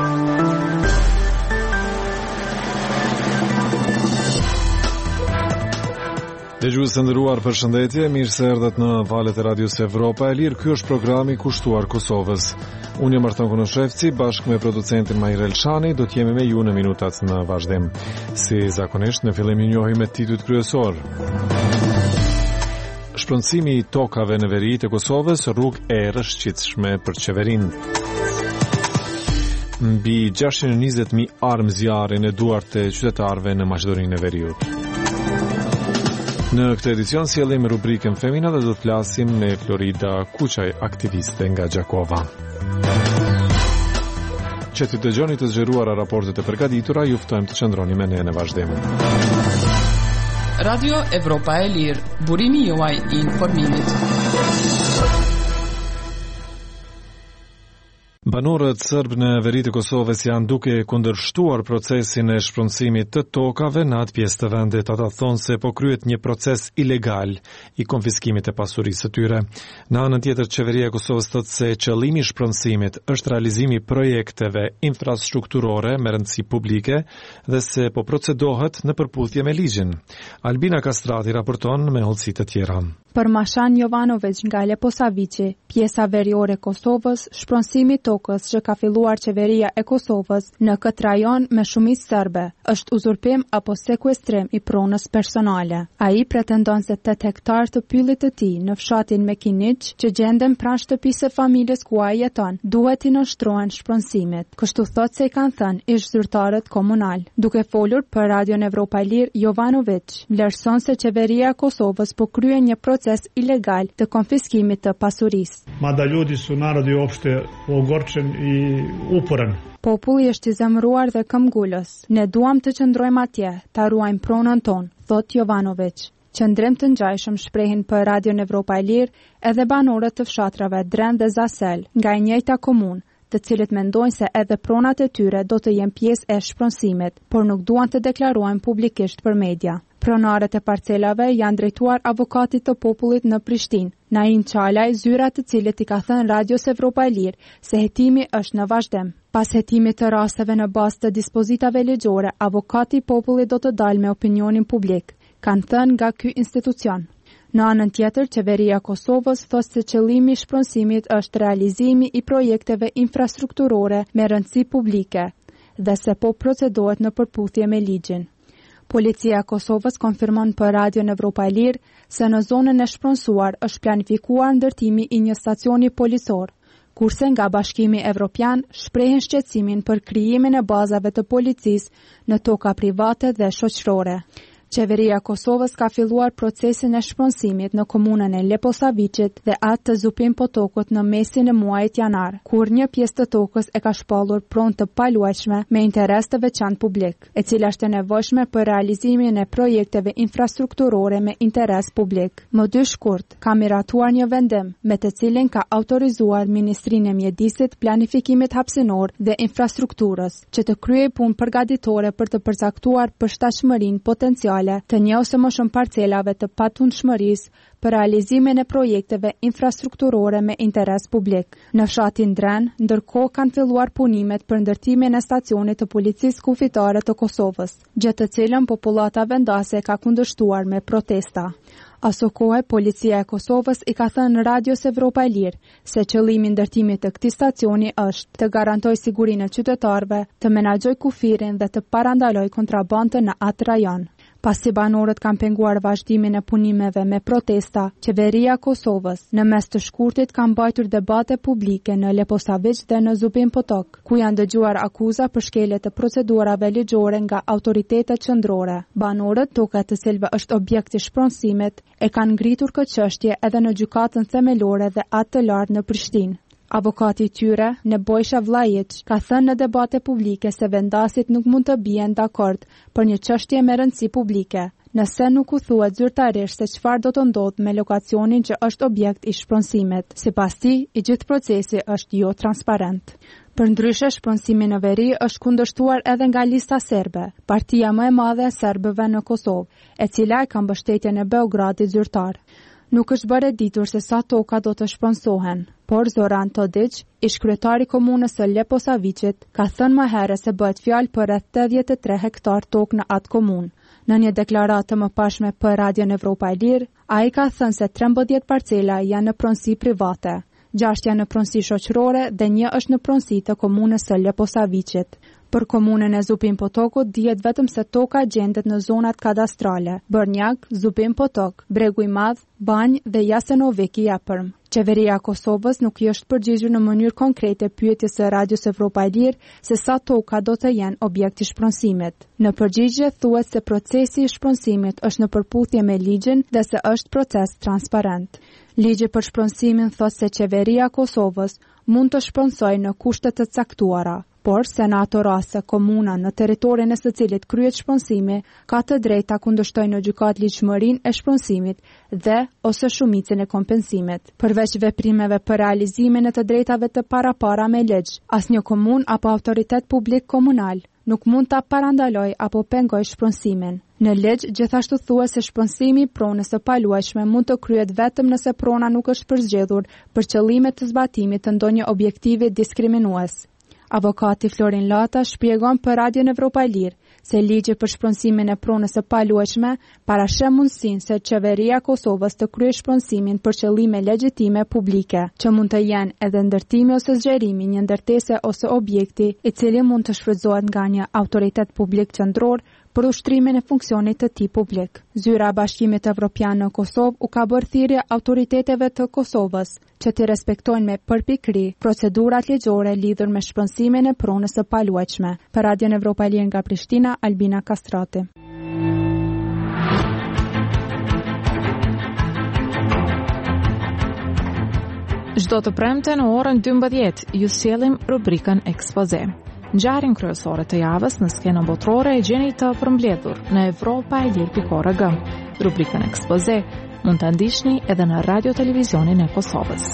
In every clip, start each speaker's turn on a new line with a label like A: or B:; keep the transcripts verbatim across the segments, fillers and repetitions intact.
A: Dëgjues të nderuar, përshëndetje, mirë se erdhët në valët e Radios Evropa e Lirë. Ky është programi kushtuar Kosovës. Unë jam Arton Konoshevci, bashkë me producentin Majrel Elshani, do të jemi me ju në minutat në vazhdim. Si zakonisht, në fillim ju njohim me titujt kryesor. Shpronësimi i tokave në veri të Kosovës, rrugë e rrëshqitshme për qeverinë. Mbi gjashtëqind e njëzet mijë armë zjarri në duart e qytetarëve në Maqedoninë e Veriut. Në këtë edicion sjellim rubrikën Femina dhe do të flasim me Florida Kuçaj, aktiviste nga Gjakova. Që të dëgjoni të zgjeruara raportet e përgatitura, ju ftojmë të qëndroni me ne në vazhdim.
B: Radio Evropa e Lirë, burimi juaj i informimit.
A: Banorët sërbë në veri të Kosovës janë duke kundërshtuar procesin e shpronësimit të tokave në atë pjesë të vendit. Ata thonë se po kryhet një proces ilegal i konfiskimit të pasurisë së tyre. Në anën tjetër, qeveria e Kosovës thotë se qëllimi i shpronësimit është realizimi i projekteve infrastrukturore me rëndësi publike dhe se po procedohet në përputhje me ligjin. Albina Kastrati raporton me hollësi të tjera.
C: Për Mashan Jovanović nga Leposaviqi, pjesa veriore e Kosovës, shpronësimi i tokës që ka filluar qeveria e Kosovës në këtë rajon me shumicë serbe, është uzurpim apo sekuestrim i pronës personale. Ai pretendon se tetë hektar të pyllit të tij në fshatin Mekiniq, që gjenden pranë shtëpisë së familjes ku ai jeton, duhet i nënshtrohen shpronësimit. Kështu thotë se i kanë thënë ish zyrtarët komunal. Duke folur për Radion Evropa e Lirë, Jovanović vlerëson se qeveria e Kosovës po kryen një proces ilegal të konfiskimit të pasurisë.
D: Mada ljudi su narodi uopšte ogorčen i uporan.
C: Populli është i zemëruar dhe këmbgulës. Ne duam të qëndrojmë atje, ta ruajmë pronën tonë, thot Jovanović. Qëndrim të ngjajshëm shprehin për Radion Evropa e Lirë edhe banorët të fshatrave Dren dhe Zasel, nga e njëjta komunë, të cilët mendojnë se edhe pronat e tyre do të jenë pjesë e shpronësimit, por nuk duan të deklarohen publikisht për media. Pronarët e parcelave janë drejtuar avokatit të popullit në Prishtinë. Naim Çalaj, zyra të cilit i ka thënë Radios Evropa e Lirë se hetimi është në vazhdim. Pas hetimit të rasteve në bazë të dispozitave ligjore, avokati i popullit do të dalë me opinionin publik, kanë thënë nga ky institucion. Në anën tjetër, qeveria e Kosovës thotë se qëllimi i shpronësimit është realizimi i projekteve infrastrukturore me rëndësi publike dhe se po procedohet në përputhje me ligjin. Policia e Kosovës konfirmon për Radion Evropa e Lirë se në zonën e shpronësuar është planifikuar ndërtimi i një stacioni policor, kurse nga Bashkimi Evropian shprehin shqetësimin për krijimin e bazave të policisë në toka private dhe shoqërore. Qeveria e Kosovës ka filluar procesin e shpronësimit në komunën e Leposaviqit dhe atë të Zupim Potokut në mesin e muajit janar, kur një pjesë të tokës e ka shpallur pronë të paluajtshme me interes të veçantë publik, e cila është e nevojshme për realizimin e projekteve infrastrukturore me interes publik. Më dy shkurt ka miratuar një vendim me të cilin ka autorizuar Ministrinë e Mjedisit, Planifikimit Hapësinor dhe Infrastrukturës që të kryejë punë përgatitore për të përcaktuar përshtatshmërinë potenciale të një ose më shumë parcelave të patundshmërisë për realizimin e projekteve infrastrukturore me interes publik. Në fshatin Dren, ndërkohë kanë filluar punimet për ndërtimin e stacionit të policisë kufitare të Kosovës, gjë të cilën popullata vendase ka kundërshtuar me protesta. Aso kohë, policia e Kosovës i ka thënë Radios Evropa e Lirë se qëllimi i ndërtimit të këtij stacioni është të garantojë sigurinë e qytetarëve, të menaxhojë kufirin dhe të parandalojë kontrabandën në atë rajon. Pasi banorët kanë penguar vazhdimin e punimeve me protesta, qeveria e Kosovës në mes të shkurtit ka mbajtur debate publike në Leposaviq dhe në Zupim Potok, ku janë dëgjuar akuza për shkelje të procedurave ligjore nga autoritetet qendrore. Banorët, toka të cilëve është objekt i shpronësimit, e kanë ngritur këtë çështje edhe në gjykatën themelore dhe atë të lartë në Prishtinë. Avokati i tyre, Nebojša Vlajić, ka thënë në debate publike se vendasit nuk mund të bien dakord për një çështje me rëndësi publike, nëse nuk u thuhet zyrtarisht se çfarë do të ndodhë me lokacionin që është objekt i shpronësimit. Sipas tij, i gjithë procesi është jo transparent. Përndryshe, shpronësimi në veri është kundërshtuar edhe nga lista serbe, partia më e madhe e serbëve në Kosovë, e cila e ka mbështetjen e Beogradit zyrtar. Nuk është bërë ditur se sa toka do të shpronësohen. por Zoran Todic, ish kryetari komunës së Leposavicit, ka thënë më herë se bëhet fjalë për rreth tetëdhjetë e tre hektar tokë në atë komunë. Në një deklaratë të mëpashme për Radion Evropa e Lirë, ai ka thënë se trembëdhjetë parcela janë në pronësi private, gjashtë janë në pronësi shoqërore dhe një është në pronësi të komunës së Leposavicit. Për komunën e Zubin Potokut dihet vetëm se toka gjendet në zonat kadastrale: Bërnjak, Zubin Potok, Bregu i Madh, Banj dhe Jasenovic i Apërm. Qeveria e Kosovës nuk i është përgjigjur në mënyrë konkrete pyetjes së Radios Evropa e Lirë se sa toka do të jenë objekt i shpronësimit. Në përgjigje thuhet se procesi i shpronësimit është në përputhje me ligjin dhe se është proces transparent. Ligji për shpronësimin thotë se qeveria e Kosovës mund të shpronësojë në kushte të caktuara, por se në ato raste komuna në territorin e së cilit kryhet shpronësimi ka të drejtë ta kundërshtojë në gjykatë ligjshmërinë e shpronësimit dhe ose shumicën e kompensimit. Përveç veprimeve për realizimin e të drejtave të parapara me ligj, asnjë komunë apo autoritet publik komunal nuk mund ta parandalojë apo pengojë shpronësimin. Në ligj gjithashtu thuhet se shpronësimi i pronës së paluajtshme mund të kryhet vetëm nëse prona nuk është përzgjedhur për qëllime të zbatimit të ndonjë objektivi diskriminues. Avokati Florin Lata shpjegon për Radion Evropa e Lirë se ligji për shpronësimin e pronës së paluajtshme parasheh mundësinë se qeveria e Kosovës të kryejë shpronësimin për qëllime legjitime publike, që mund të jenë edhe ndërtimi ose zgjerimi një ndërtese ose objekti i cili mund të shfrytëzohet nga një autoritet publik qendror për ushtrimin e funksionit të tij publik. Zyra e Bashkimit Evropian në Kosovë u ka bërë thirrje autoriteteve të Kosovës që të respektojnë me përpikëri procedurat ligjore lidhur me shpronësimin e pronës së paluajtshme. Për Radion Evropa e Lirë nga Prishtina, Albina Kastrati.
E: Çdo të premte në orën dymbëdhjetë ju sjellim rubrikën Ekspoze. Ngjarjen kryesore të javës në skenën botërore e gjeni të përmbledhur në evropa e lirë pikë org. Rubrikën Ekspoze mund ta ndiqni edhe në Radio Televizionin e Kosovës.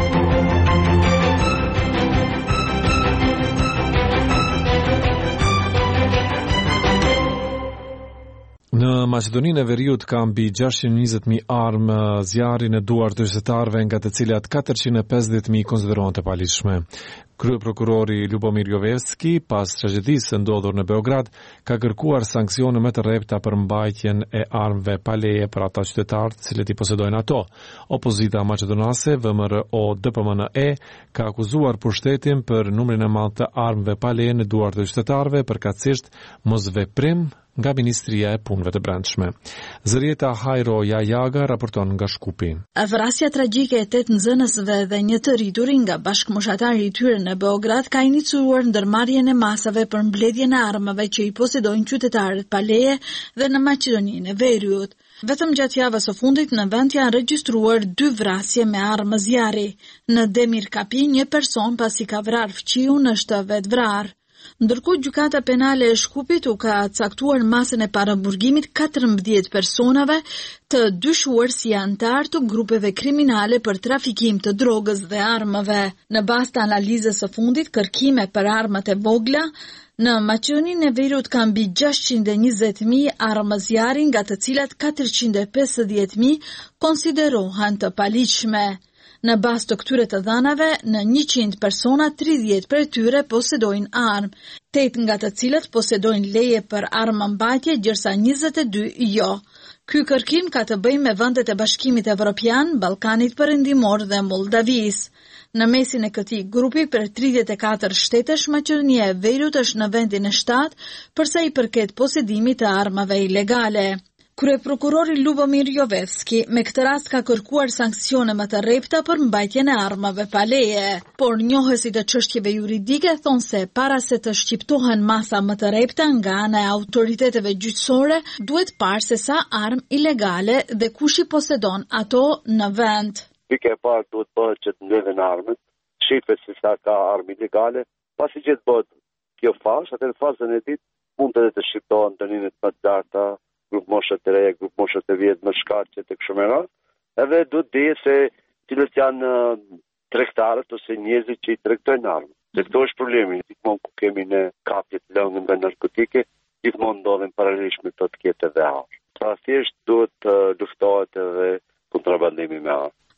A: Në Maqedoninë e Veriut ka mbi gjashtëqind e njëzet mijë armë zjarri në duar të qytetarëve, nga të cilat katërqind e pesëdhjetë mijë konsiderohen të paligjshme. Kryeprokurori Ljubomir Jovevski, pas tragjedisë së ndodhur në Beograd, ka kërkuar sanksione më të rrepta për mbajtjen e armëve pa leje për ata qytetarë të cilët i posedojnë ato. Opozita maqedonase V M R O D P M N E ka akuzuar pushtetin për numrin e madh të armëve pa leje në duar të qytetarëve, përkatësisht mosveprim nga Ministria e Punëve të Brendshme. Zërieta Hajro Jajaga raporton nga Shkupi.
F: Vrasja tragjike e tetë nxënësve dhe një të rrituri nga bashkëmoshatari i tyre në Beograd ka iniciuar ndërmarrjen e masave për mbledhjen e armëve që i posedojnë qytetarët pa leje dhe në Maqedoninë e Veriut. Vetëm gjatë javës së fundit në vend janë regjistruar dy vrasje me armë zjarri. Në Demir Kapi një person pasi ka vrarë fëqiun është vetë vrarë. Ndërkohë gjykata penale e Shkupit u ka caktuar masën e paraburgimit katërmbëdhjetë personave të dyshuar si antar të grupeve kriminale për trafikim të drogës dhe armëve. Në bazë të analizës së fundit, kërkime për armët e vogla në Maqedoninë e Veriut ka mbi gjashtëqind e njëzet mijë armë zjarri, nga të cilat katërqind e pesëdhjetë mijë konsiderohen të paligjshme. Në bazë të këtyre të dhënave, në njëqind persona tridhjetë prej tyre posedojnë armë, tetë nga të cilët posedojnë leje për armë mbajtje, ndërsa njëzet e dy jo. Ky kërkim ka të bëjë me vendet e Bashkimit Evropian, Ballkanit Perëndimor dhe Moldavisë. Në mesin e këtij grupi për tridhjetë e katër shtetesh, Maqedonia e Veriut është në vendin e shtatë përsa i përket posedimit të armëve ilegale. Kryeprokurori Ljubomir Jovevski me këtë rast ka kërkuar sanksione më të rrepta për mbajtjen e armëve pa leje, por njohësit e çështjeve juridike thonë se para se të shqiptohen masa më të rrepta nga ana e autoriteteve gjyqësore, duhet parë se sa armë ilegale dhe kush i posedon ato në vend.
G: Pika e parë duhet bëhet që të mbledhen armët, shifet se sa ka armë ilegale, pasi që të bëhet kjo fazë, atë në fazën e ditë mund të të shqiptohen të nimet më të larta, grup moshët të reja, grup moshët të vjetë, më shkaqe të këshumera, edhe du të dije se cilët janë tregtarët ose njerëzit që i tregtojnë armë. Dhe këto është problemi, gjithmonë ku kemi në kapje të lëngë nga narkotike, gjithmonë ndodhen paralelisht me të të kjetë edhe armë. Pra thjesht duhet të luftohet edhe kontrabandimi me armë.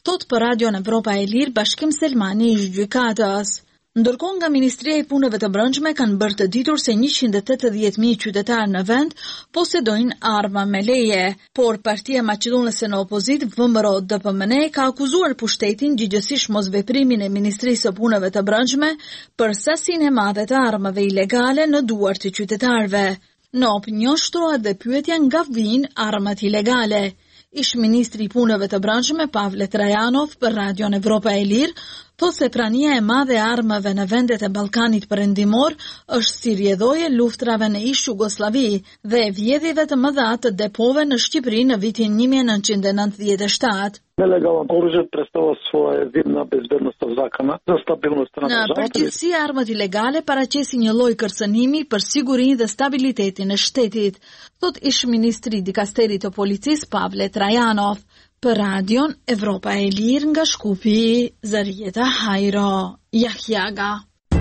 F: thot për Radion Evropa e Lirë Bashkim Selmani i gjykatës. Ndërkohë nga Ministria e Punëve të Brendshme kanë bërë të ditur se njëqind e tetëdhjetë mijë qytetarë në vend posedojnë arma me leje, por Partia Maqedonese në opozit V M R O D P M N ka akuzuar pushtetin gjithësisht mosveprimin e Ministrisë së Punëve të Brendshme për sasinë e madhe të armave ilegale në duart të qytetarëve. Në opinion shtrohet dhe pyetja nga vijnë armat ilegale. Ish ministri i punëve të brendshme Pavle Trajanov për Radion Evropa e Lirë thotë se prania e madhe e armave në vendet e Ballkanit Perëndimor është si rrjedhoje luftrave në ish Jugosllavi dhe vjedhjeve të mëdha të depove në Shqipëri në vitin një mijë e nëntëqind e nëntëdhjetë e shtatë.
H: Nelegalno oružje predstavlja svoje vidna bezbednost zakona za stabilnost
F: Në përgjithësi armët ilegale paraqesin një lloj kërcënimi për sigurinë dhe stabilitetin e shtetit, thot ish ministri dikasteri të policisë Pavle Trajanov. Për Radion Evropa e Lirë nga Shkupi, Zarieta Hajro, Jahjaga.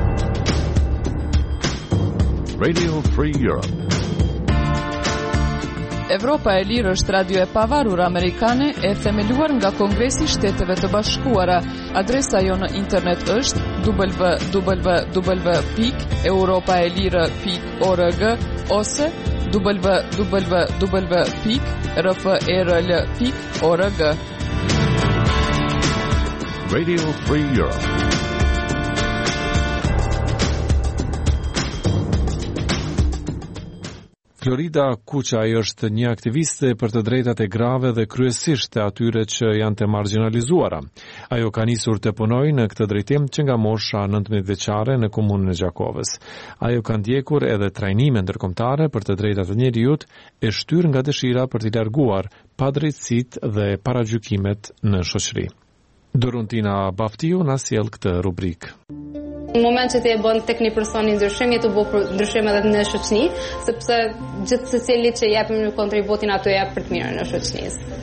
I: Radio Free Europe.
B: Evropa e Lirë është radio e pavarur amerikane e themeluar nga Kongresi i Shteteve të Bashkuara. Adresa jo në internet është w w w pikë europaelire pikë org ose w w w pikë r f r l pikë org.
I: Radio Free Europe.
A: Florida Kuqaj është një aktiviste për të drejtat e grave dhe kryesisht të atyre që janë të marginalizuara. Ajo ka nisur të punojë në këtë drejtim që nga mosha nëntëmbëdhjetë vjeçare në komunën e Gjakovës. Ajo ka ndjekur edhe trajnime ndërkombëtare për të drejtat e njerëzit, e shtyr nga dëshira për të larguar padrejtësitë dhe paragjykimet në shoqëri. Dorontina Baftiu na sjell këtë rubrikë.
J: Në moment që ti e bën tek një person një ndryshim, je të bëu ndryshim edhe në shoqëni, sepse gjithë secili që japim në kontributin ato jap për të mirën e shoqënisë.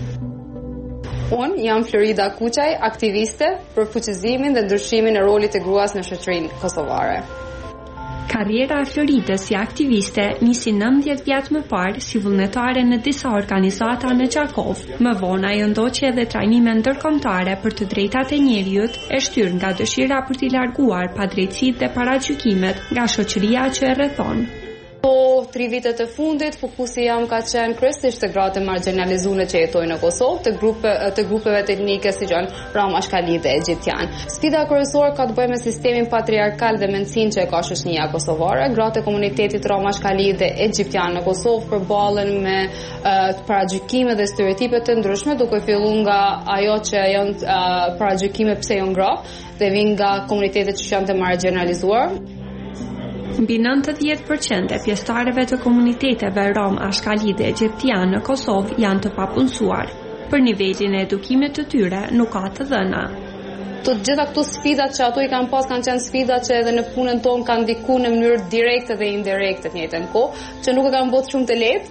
J: Unë jam Florida Kuqaj, aktiviste për fuqizimin dhe ndryshimin e rolit të gruas në shoqërinë kosovare.
K: Karriera e Floridës si aktiviste nisi nëntëdhjetë vjet më parë si vullnetare në disa organizata në Gjakov. Më vonë ajo ndoqi edhe trajnime ndërkombëtare për të drejtat e njerëzit, e shtyr nga dëshira për t'i larguar padrejtësitë dhe paragjykimet nga shoqëria që e rrethon.
J: Po tri vitet e fundit, fokusi jam ka qenë kryesisht të gratë marginalizuar që jetojnë në Kosovë, të grupe të grupeve etnike si janë Rom, Ashkali dhe Egjiptian. Sfida kryesore ka të bëjë me sistemin patriarkal dhe mendsinë që e ka shoqënia kosovare. Gratë e komunitetit Rom, Ashkali dhe Egjiptian në Kosovë përballen me uh, paragjykime dhe stereotipe të ndryshme, duke filluar nga ajo që janë uh, paragjykime pse janë gra dhe vijnë nga komunitetet që janë të marginalizuar.
K: Mbi nëntëdhjetë përqind e pjesëtarëve të komuniteteve Rom, Ashkali dhe Egjiptian në Kosovë janë të papunësuar. Për nivelin e edukimit të tyre nuk ka të dhëna.
J: Të gjitha këto sfidat që ato i kanë pas kanë qenë sfidat që edhe në punën tonë kanë ndikuar në mënyrë direkte dhe indirekte të njëjtën kohë, që nuk e kanë bërë shumë të lehtë.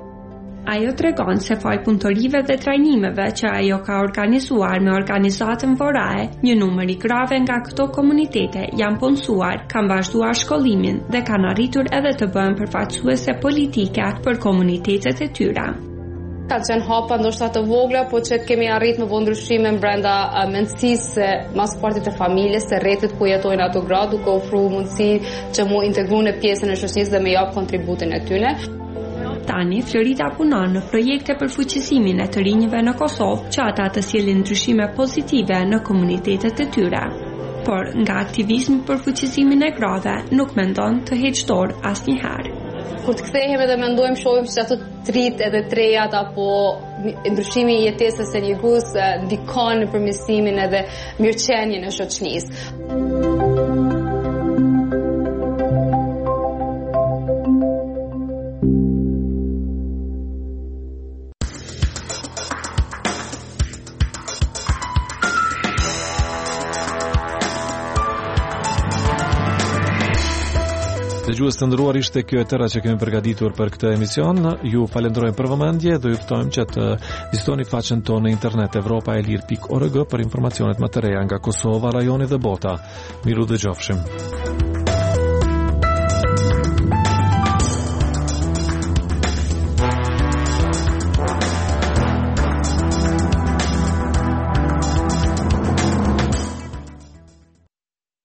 K: Ajo tregon se fal punëtorive dhe trajnimeve që ajo ka organizuar me organizatën Vorae, një numër i grave nga këto komunitete janë punësuar, kanë vazhduar shkollimin dhe kanë arritur edhe të bëhen përfaqësuese politike për komunitetet e tyre.
J: Ka qenë hapa ndoshta të vogla, po që kemi arrit me ndryshime brenda uh, mendësisë mas partit të familjes, të rrjetit ku jetojnë ato gra, duke ofruar mundësi që mu integruar në pjesën e shoqënisë dhe me jap kontributin e tyre.
K: Tani, Florida punon në projekte për fuqizimin e të rinjve në Kosovë, që ata të sjellin ndryshime pozitive në komunitetet e tyre. Por nga aktivizmi për fuqizimin e grave nuk mendon të heqë dorë asnjëherë.
J: Kur të kthehemi dhe mendojmë shohim që ato trit edhe trejat apo ndryshimi i jetesës së një gruas ndikon në përmirësimin edhe mirëqenien e shoqënisë.
A: Dëgjues të nderuar, ishte kjo e tëra që kemi përgatitur për këtë emision. Ju falenderojmë për vëmendje dhe ju ftojmë që të vizitoni faqen tonë në internet europaelir pikë org për informacionet më të reja nga Kosova, rajoni dhe bota. Miru dëgjofshim.